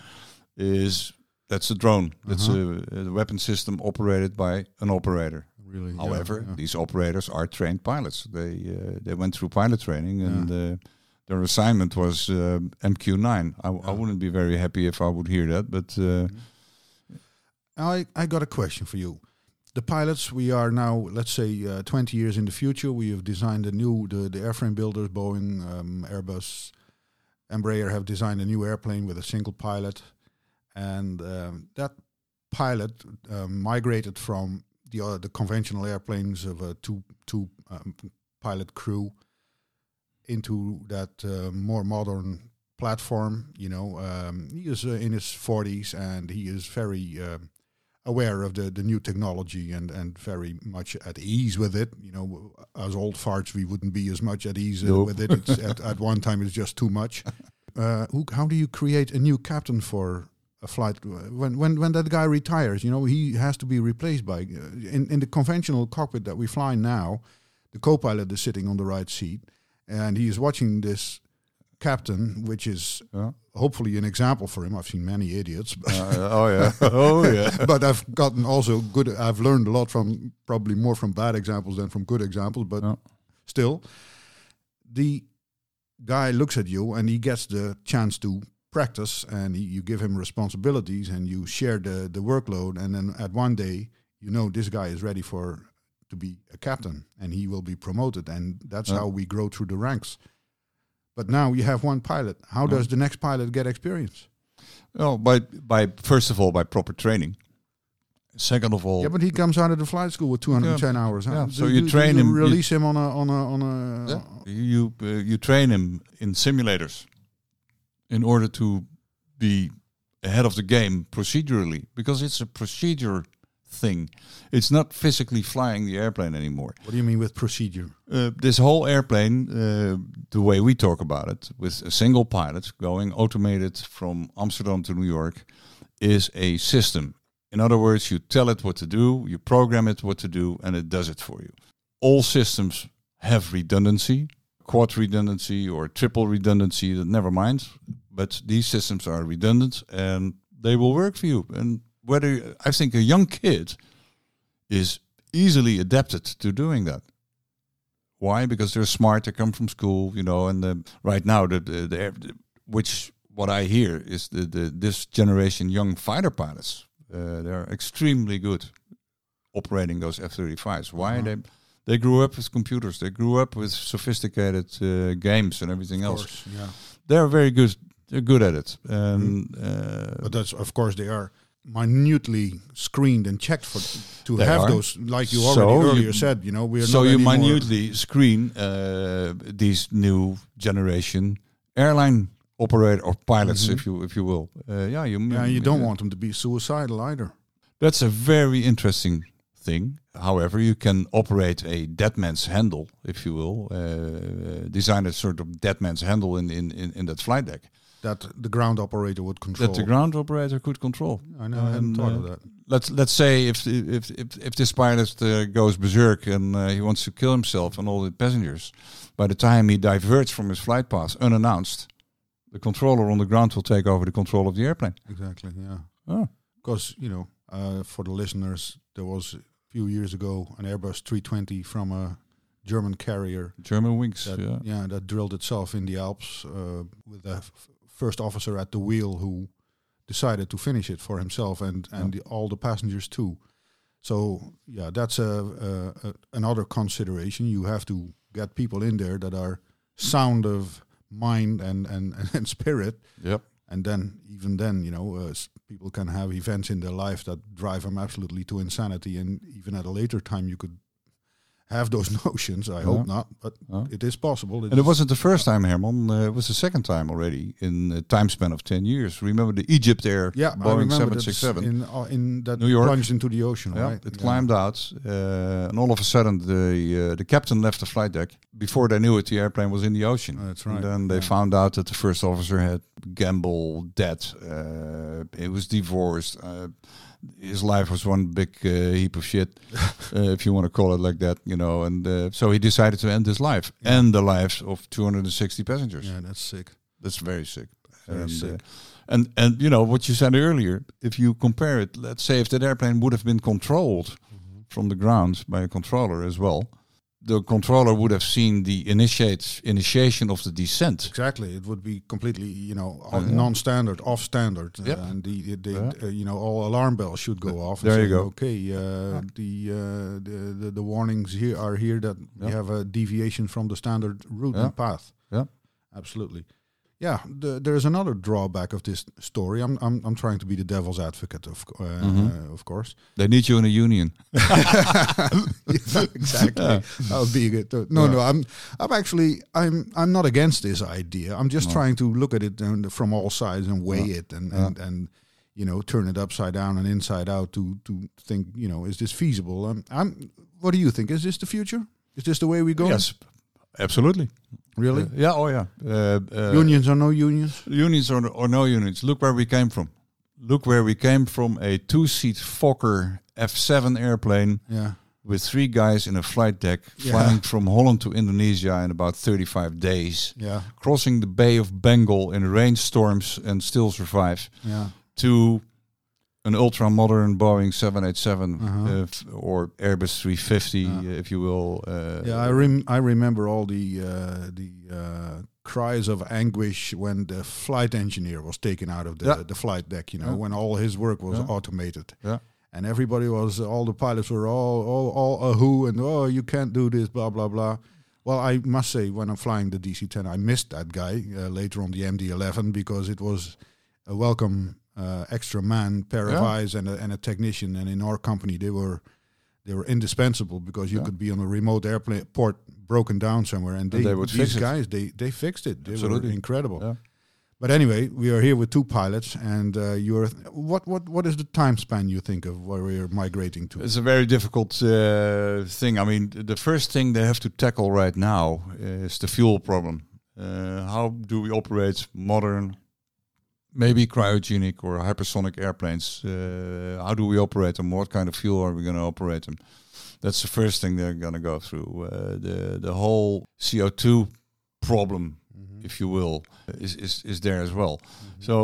is that's a drone. That's Uh-huh. a, a weapon system operated by an operator. Really. yeah, However, yeah. these operators are trained pilots. They uh, they went through pilot training, and uh, their assignment was uh, M Q nine. I, I wouldn't be very happy if I would hear that, but uh, I, I got a question for you. The pilots, we are now, let's say, uh, twenty years in the future. We have designed a new, the, the airframe builders, Boeing, um, Airbus, Embraer have designed a new airplane with a single pilot. And um, that pilot um, migrated from the uh, the conventional airplanes of a two, two um, pilot crew into that uh, more modern platform. You know, um, he is uh, in his forties and he is very um, aware of the, the new technology and, and very much at ease with it. You know, as old farts, we wouldn't be as much at ease uh, Nope. with it. It's at, at one time, it's just too much. Uh, who, how do you create a new captain for a flight when when when that guy retires? You know, he has to be replaced by uh, in in the conventional cockpit that we fly now. The co-pilot is sitting on the right seat, and he is watching this captain, which is yeah. hopefully an example for him. I've seen many idiots, but, Uh, oh yeah, oh yeah. but I've gotten also good. I've learned a lot from probably more from bad examples than from good examples. But Yeah. still, the guy looks at you and he gets the chance to practice, and he, you give him responsibilities, and you share the the workload, and then at one day, you know, this guy is ready for to be a captain, and he will be promoted, and that's Yeah. how we grow through the ranks. But now you have one pilot. How Yeah. does the next pilot get experience? Oh, by by first of all by proper training. Second of all, Yeah, but he comes out of the flight school with two hundred ten Yeah. hours. Huh? Yeah, Do- so do- you do train you him, you- release him on a on a on a. yeah, you uh, you train him in simulators in order to be ahead of the game procedurally, because it's a procedure thing. It's not physically flying the airplane anymore. What do you mean with procedure? Uh, this whole airplane, uh, the way we talk about it, with a single pilot going automated from Amsterdam to New York, is a system. In other words, you tell it what to do, you program it what to do, and it does it for you. All systems have redundancy, quad redundancy or triple redundancy, that never mind. But these systems are redundant and they will work for you. And whether I think a young kid is easily adapted to doing that. Why? Because they're smart. They come from school, you know. And the, right now, the, the, the which what I hear is the, the this generation young fighter pilots. Uh, they're extremely good operating those F thirty-fives. Why? Uh-huh. They they grew up with computers. They grew up with sophisticated uh, games and everything Of else. course, yeah. They're very good. They're good at it. And Mm. uh, But that's of course they are minutely screened and checked for to They have are. those, like you So already you- earlier said. You know, we are so not you anymore- minutely screen uh, these new generation airline operator or pilots, Mhm. if you if you will. Uh, yeah, you. Yeah, you don't uh, want them to be suicidal either. That's a very interesting thing. However, you can operate a dead man's handle, if you will, uh, design a sort of dead man's handle in, in, in, in that flight deck That the ground operator would control. that the ground operator could control. I know. I hadn't And, thought uh, of that. Let's let's say if if if, if this pilot uh, goes berserk and uh, he wants to kill himself and all the passengers, by the time he diverts from his flight path unannounced, the controller on the ground will take over the control of the airplane. Exactly. Yeah. Oh. Because you know, uh, for the listeners, there was a few years ago an Airbus three twenty from a German carrier German wings. that yeah. yeah that drilled itself in the Alps uh, with a f- first officer at the wheel who decided to finish it for himself and and the, all the passengers too. So yeah, that's a, a, a another consideration. You have to get people in there that are sound of mind and and, and spirit. Yep. And then, even then, you know, uh, s- people can have events in their life that drive them absolutely to insanity. And even at a later time, you could have those notions. I hope not, but Yeah. it is possible. And it wasn't the first time, Herman. Uh, it was the second time already in a time span of ten years. Remember the Egypt Air Yeah, I Boeing remember seven that sixty-seven? in uh, in that New York. plunged into the ocean, Yeah, right? it Yeah. climbed out, uh, and all of a sudden the uh, the captain left the flight deck. Before they knew it, the airplane was in the ocean. Oh, that's right. And then they Yeah. found out that the first officer had gamble debt. Uh, he was divorced. Uh, his life was one big uh, heap of shit, uh, if you want to call it like that, you know. And uh, so he decided to end his life Yeah. and the lives of two hundred sixty passengers. Yeah, that's sick. That's very sick. Very and, sick. Uh, and and you know what you said earlier. If you compare it, let's say if that airplane would have been controlled from the ground by a controller as well, the controller would have seen the initiate initiation of the descent. Exactly, it would be completely, you know, Uh, yeah. non-standard, off-standard, uh, Yep. and the, the Yeah. uh, you know, all alarm bells should go off. and There you say, go. Okay, uh, the, uh, the the the warnings here are here that we Yeah. have a deviation from the standard route Yeah. and path. Yeah. Absolutely. Yeah, the, there's another drawback of this story. I'm I'm I'm trying to be the devil's advocate, of co- uh, Mhm. uh, of course. They need you in a union. Yeah, exactly. Yeah. That would be good. too. No, Yeah. no, I'm, I'm actually, I'm, I'm not against this idea. I'm just No. trying to look at it and from all sides and weigh Yeah. it and, Yeah. and, and, you know, turn it upside down and inside out to, to think, you know, is this feasible? Um, I'm. What do you think? Is this the future? Is this the way we go? Yes, absolutely. Really? Uh, yeah. Oh, yeah. Uh, uh, Unions or no unions? Unions or, or no unions. Look where we came from. Look where we came from. A two-seat Fokker F seven airplane Yeah. with three guys in a flight deck, Yeah. flying from Holland to Indonesia in about thirty-five days, Yeah. crossing the Bay of Bengal in rainstorms and still survive, Yeah. to an ultra-modern Boeing seven eighty-seven Uh-huh. uh, f- or Airbus three fifty, Uh. if you will. Uh, Yeah, I rem- I remember all the uh, the uh, cries of anguish when the flight engineer was taken out of the, Yeah. the flight deck, you know, Yeah. when all his work was Yeah. automated. Yeah. And everybody was, all the pilots were all, all, all ahoo, and oh, you can't do this, blah, blah, blah. Well, I must say, when I'm flying the D C ten, I missed that guy uh, later on the M D eleven, because it was a welcome uh, extra man, pair of Yeah. eyes, and a, and a technician. And in our company, they were they were indispensable, because you Yeah. could be on a remote airplane port broken down somewhere, and they, And they would these fix it. guys they they fixed it. They Absolutely. were incredible. Yeah. But anyway, we are here with two pilots, and uh, you're what what what is the time span you think of where we're migrating to? It's a very difficult uh, thing. I mean, th- the first thing they have to tackle right now is the fuel problem. Uh, how do we operate modern, maybe cryogenic or hypersonic airplanes? Uh, how do we operate them? What kind of fuel are we going to operate them? That's the first thing they're going to go through. Uh, the the whole C O two problem, Mhm. if you will, is is, is there as well. Mhm. So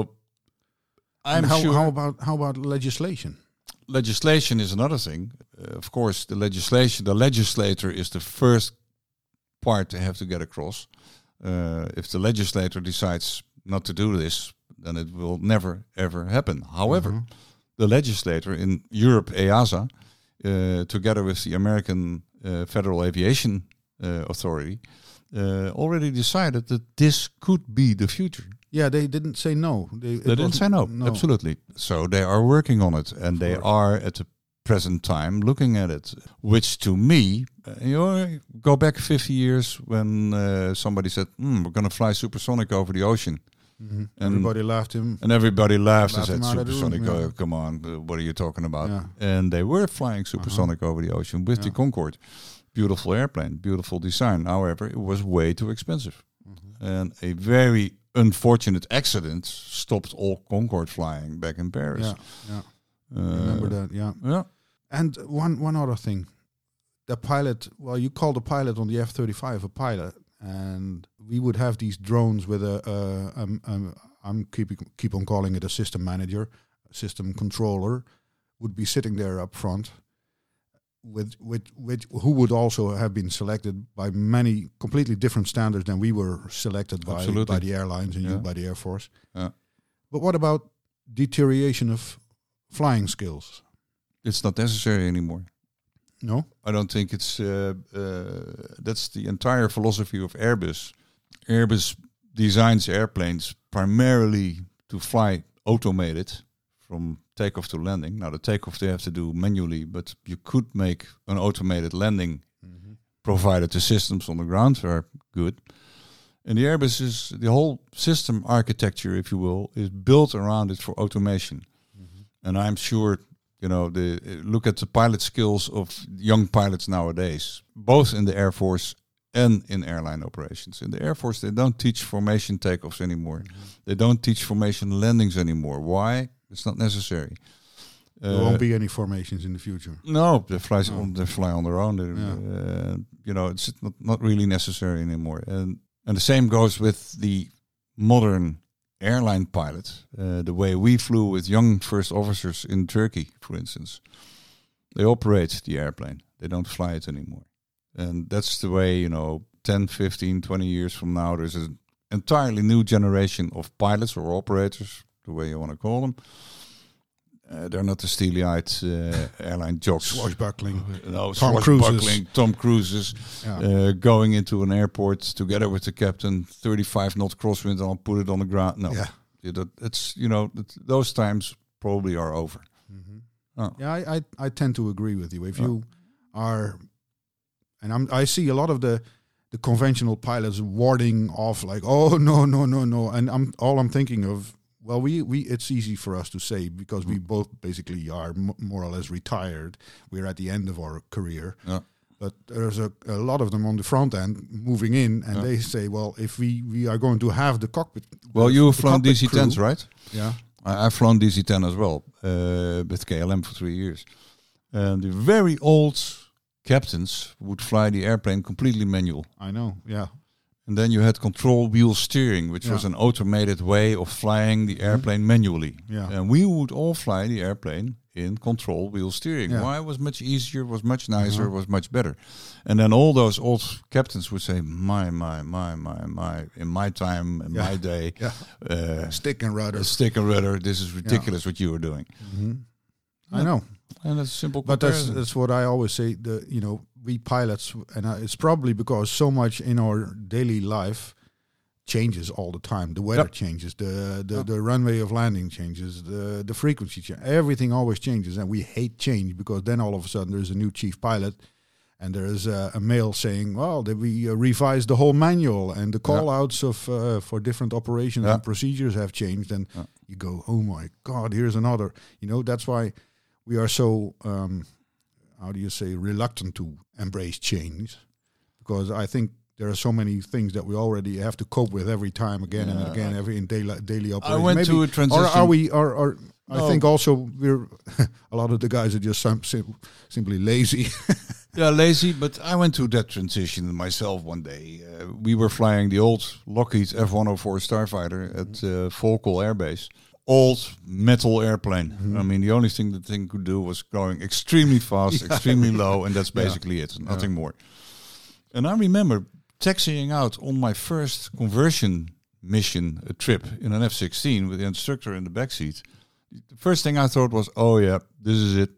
I'm And how, sure how about how about legislation? legislation is another thing. Uh, of course, the legislation, the legislator is the first part they have to get across. Uh, if the legislator decides not to do this, then it will never ever happen. However, Mhm. the legislator in Europe, EASA, uh, together with the American uh, Federal Aviation uh, Authority, uh, already decided that this could be the future. Yeah, they didn't say no. They, it They didn't was- say no, absolutely. So they are working on it, and they course. are at the present time looking at it, which to me, uh, you know, go back fifty years when uh, somebody said, mm, we're going to fly supersonic over the ocean. Mhm. Everybody laughed him. And everybody laughed and Laughed said, him out of the room, supersonic, yeah. oh, come on, uh, what are you talking about? Yeah. And they were flying supersonic over the ocean with the Yeah. Concorde. Beautiful airplane, beautiful design. However, it was way too expensive. Mhm. And a very unfortunate accident stopped all Concorde flying back in Paris. Yeah, yeah. Uh, Remember that? Yeah. Yeah. And one one other thing, the pilot. Well, you call the pilot on the F thirty-five a pilot, and we would have these drones with a. Uh, um, um, I'm keep keep on calling it a system manager, a system controller, would be sitting there up front, with with with who would also have been selected by many completely different standards than we were selected by Absolutely. by the airlines and you Yeah. by the Air Force. Yeah. But what about deterioration of flying skills? It's not necessary anymore. No. I don't think it's uh, uh, that's the entire philosophy of Airbus. Airbus designs airplanes primarily to fly automated from takeoff to landing. Now the takeoff they have to do manually, but you could make an automated landing Mm-hmm. provided the systems on the ground are good. And the Airbus is the whole system architecture, if you will, is built around it for automation. Mm-hmm. And I'm sure, you know, the look at the pilot skills of young pilots nowadays, both in the Air Force and in airline operations. In the Air Force, they don't teach formation takeoffs anymore. Mm-hmm. They don't teach formation landings anymore. Why? It's not necessary. There Uh, won't be any formations in the future. No, they fly No. on they fly on their own. They're, Yeah. uh, you know, it's not not really necessary anymore. And and the same goes with the modern airline pilot. Uh, the way we flew with young first officers in Turkey, for instance, they operate the airplane. They don't fly it anymore. And that's the way, you know, ten, fifteen, twenty years from now, there's an entirely new generation of pilots or operators, the way you want to call them. Uh, they're not the steely-eyed uh, airline jocks. Swashbuckling. No, Tom swashbuckling, Tom Cruises, Yeah. uh, going into an airport together with the captain, thirty-five knot crosswind, and I'll put it on the ground. No, Yeah. Yeah, that, it's, you know, that, those times probably are over. Mhm. Oh. Yeah, I, I I tend to agree with you. If Oh. you are, and I'm, I see a lot of the the conventional pilots warding off like, oh no no no no, and I'm all I'm thinking of. Well, we, we it's easy for us to say because we both basically are m- more or less retired. We're at the end of our career. Yeah. But there's a, a lot of them on the front end moving in, and Yeah. they say, well, if we, we are going to have the cockpit. Well, the- you have the flown D cockpit C tens, crew- right? Yeah. I, I've flown D C ten as well, uh, with K L M for three years. And the very old captains would fly the airplane completely manual. I know. Yeah. And then you had control wheel steering, which Yeah. was an automated way of flying the airplane manually. Yeah. And we would all fly the airplane in control wheel steering. Yeah. Why? It was much easier, was much nicer, Uh-huh. was much better. And then all those old captains would say, my, my, my, my, my, in my time, in Yeah. my day, Yeah. uh, Stick and rudder. stick and rudder, this is ridiculous what you were doing. Mhm. I know. And that's a simple But that's comparison. that's what I always say. The you know we pilots, and I, it's probably because so much in our daily life changes all the time. The weather Yep. changes. The the, Yep. the runway of landing changes. The the frequency change. Everything always changes, and we hate change because then all of a sudden there's a new chief pilot, and there is a, a mail saying, "Well, that we uh, revised the whole manual, and the call outs of uh, for different operations Yeah. and procedures have changed." And Yeah. you go, "Oh my God, here's another." You know, that's why we are so, um, how do you say, reluctant to embrace change, because I think there are so many things that we already have to cope with every time, again and Yeah. again, every in daily daily operation. I went Maybe, to a transition. or are we? Or, or I No. think also we're a lot of the guys are just sim- sim- simply lazy. Yeah, lazy, but I went through that transition myself one day. Uh, we were flying the old Lockheed F one oh four Starfighter at uh, Volkel Air Base. Old metal airplane. Mm-hmm. I mean, the only thing the thing could do was going extremely fast, Yeah. extremely low, and that's Yeah. basically it, nothing more. And I remember taxiing out on my first conversion mission, a trip in an F sixteen with the instructor in the backseat. The first thing I thought was, oh yeah, this is it.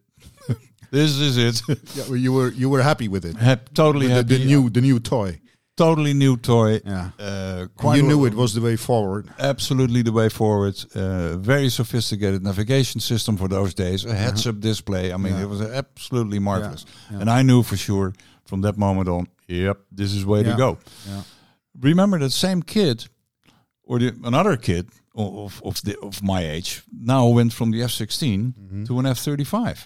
This is it. Yeah, well, you were you were happy with it. Hap- totally With happy. the, the new the new toy. totally new toy. Yeah, Uh, quite you a- knew it was the way forward. absolutely the way forward. Uh, very sophisticated navigation system for those days. A heads-up display. I mean, Yeah. it was absolutely marvelous. Yeah. And I knew for sure from that moment on, yep, this is way Yeah. to go. Yeah. Remember that same kid, or the, another kid of of, the, of my age, now went from the F sixteen Mhm. to an F thirty-five.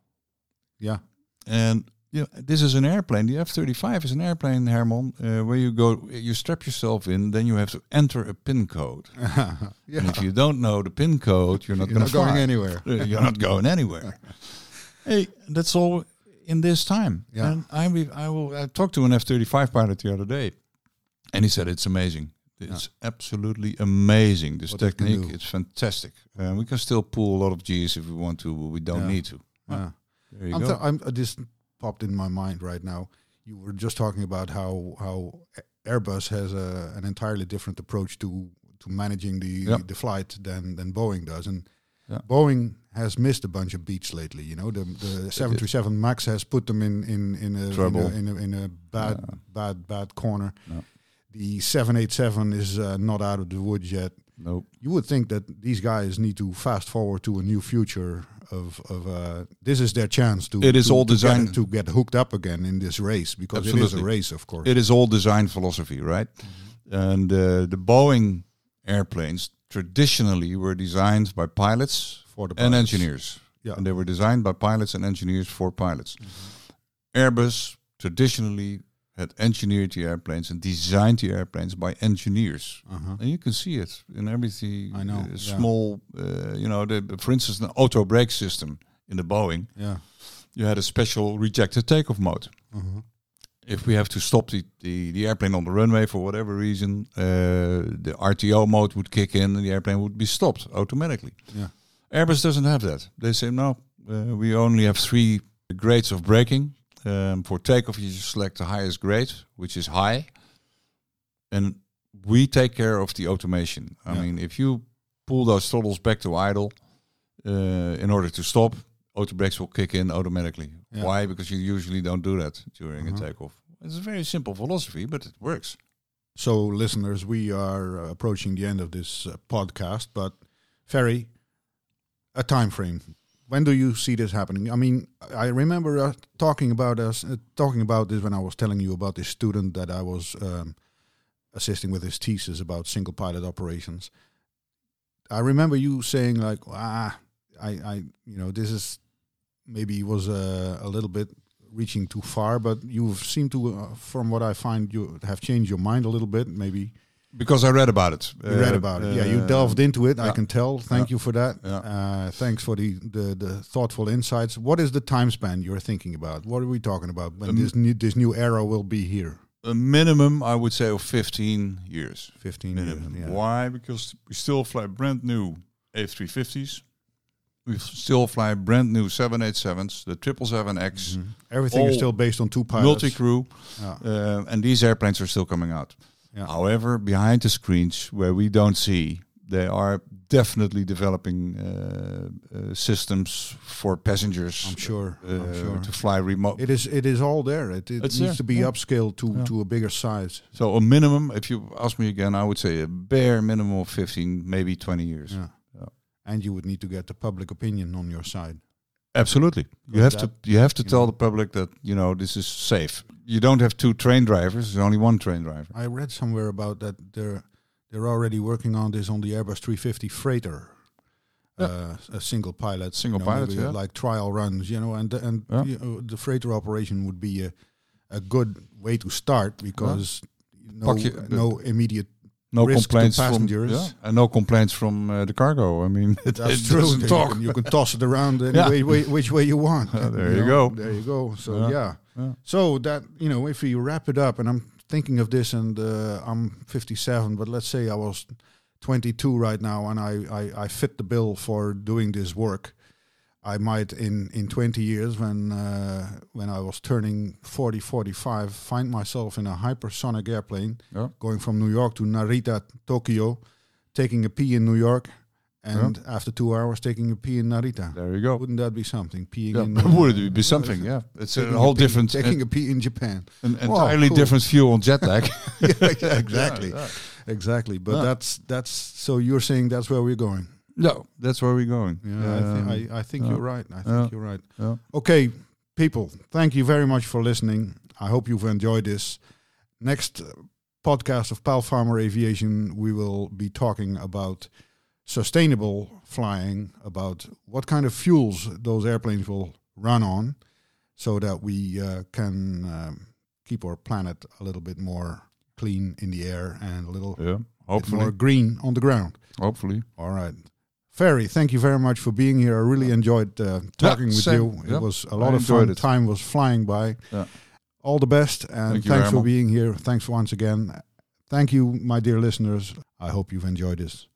Yeah. And you know, this is an airplane. The F thirty-five is an airplane, Herman, uh, where you go, you strap yourself in, then you have to enter a pin code. Yeah. And if you don't know the pin code, you're not You're going not to going fly. anywhere. Uh, You're not going anywhere. Hey, that's all in this time. Yeah. And I, I will. I talked to an F thirty-five pilot the other day, and he said it's amazing. It's absolutely amazing. This What it can technique, do. it's fantastic. Uh, we can still pull a lot of G's if we want to, but we don't Yeah. need to. Yeah. There you I'm, go. th- I'm uh, this popped in my mind right now. You were just talking about how how Airbus has a, an entirely different approach to to managing the Yeah. the flight than than Boeing does, and Yeah. Boeing has missed a bunch of beats lately. You know, the the seven thirty-seven Max has put them in in in a Trouble. in a, in a, in a bad Yeah. bad bad corner. No. The seven eighty-seven is uh, not out of the woods yet. Nope. You would think that these guys need to fast forward to a new future of of uh, this is their chance to It is to, all to designed- get, to get hooked up again in this race, because it is a Absolutely. race, of course. It is all design philosophy, right? And uh, the Boeing airplanes traditionally were designed by pilots For the and pilots. engineers. Yeah. And they were designed by pilots and engineers for pilots. Airbus traditionally had engineered the airplanes and designed the airplanes by engineers. Uh-huh. And you can see it in everything. I know, uh, yeah. small, uh, you know, the, for instance, the auto brake system in the Boeing, Yeah. you had a special rejected takeoff mode. Uh-huh. If we have to stop the, the, the airplane on the runway for whatever reason, uh, the R T O mode would kick in and the airplane would be stopped automatically. Yeah. Airbus doesn't have that. They say, no, uh, we only have three grades of braking. Um, for takeoff, you just select the highest grade, which is high. And we take care of the automation. I Yeah. mean, if you pull those throttles back to idle uh, in order to stop, auto brakes will kick in automatically. Yeah. Why? Because you usually don't do that during Uh-huh. a takeoff. It's a very simple philosophy, but it works. So, listeners, we are uh, approaching the end of this uh, podcast, but Ferry, a time frame. When do you see this happening? I mean, I remember uh, talking about us uh, talking about this when I was telling you about this student that I was um, assisting with his thesis about single pilot operations. I remember you saying like, ah, I, I you know, this is maybe was uh, a little bit reaching too far, but you seem to, uh, from what I find, you have changed your mind a little bit, maybe. Because I read about it. You read about it. Yeah, you Uh, delved into it. I yeah. can tell. Thank Yeah. you for that. Yeah. Uh, thanks for the, the, the thoughtful insights. What is the time span you're thinking about? What are we talking about when Um, this new this new era will be here? A minimum, I would say, of fifteen years. Fifteen Minimum. years. Yeah. Why? Because we still fly brand new A three fifties. We still fly brand new seven eighty-sevens, the triple seven X. Mm-hmm. Everything is all still based on two pilots. Multi-crew. Yeah. Uh, and these airplanes are still coming out. Yeah. However, behind the screens, where we don't see, they are definitely developing uh, uh, systems for passengers. I'm sure. Uh, I'm sure. to fly remote. It is. It is all there. It, it It's needs there, to be yeah. upscaled to Yeah. to a bigger size. So a minimum, if you ask me again, I would say a bare minimum of fifteen, maybe twenty years. Yeah. Yeah. And you would need to get the public opinion on your side. Absolutely. You Because have that, to you have to you tell know- the public that, you know, this is safe. You don't have two train drivers, there's only one train driver. I read somewhere about that they're they're already working on this on the Airbus three fifty freighter. Yeah. Uh, a single pilot, Single you know, pilot, maybe yeah. like trial runs, you know, and and Yeah. you know, the freighter operation would be a a good way to start because no Pak je- no immediate No risk to complaints from passengers. yeah, and no complaints from uh, the cargo. I mean, it, That's it true. doesn't You talk. can, you can toss it around any Yeah. way, way, which way you want. Uh, there you go. There you go. So Yeah. yeah. Yeah. So that, you know, if we wrap it up, and I'm thinking of this, and uh, I'm fifty-seven, but let's say I was twenty-two right now, and I, I, I fit the bill for doing this work. I might in, in twenty years, when uh, when I was turning forty, forty-five, find myself in a hypersonic airplane Yeah. going from New York to Narita, Tokyo, taking a pee in New York, and after two hours taking a pee in Narita. There you go. Wouldn't that be something? Peeing Yeah, in uh, would it be something? Yeah, it's a taking whole pee- different, taking an, a pee in Japan. an Wow, entirely cool. different view on jet lag. Yeah, exactly, Yeah, exactly. But Yeah. that's that's so you're saying that's where we're going. No, that's where we're going. Yeah, I, Um, thi- I, I think yeah. you're right. I think Yeah. you're right. yeah. Okay, people, thank you very much for listening. I hope you've enjoyed this. Next uh, podcast of Pal Farmer Aviation, we will be talking about sustainable flying, about what kind of fuels those airplanes will run on, so that we uh, can um, keep our planet a little bit more clean in the air and a little Yeah, bit hopefully, more green on the ground. hopefully. All right. Ferry, thank you very much for being here. I really enjoyed uh, talking with same. you. It Yeah. was a I lot of enjoyed fun. it. Time was flying by. Yeah. All the best, and Thank you, thanks for Herman. being here. Thanks once again. Thank you, my dear listeners. I hope you've enjoyed this.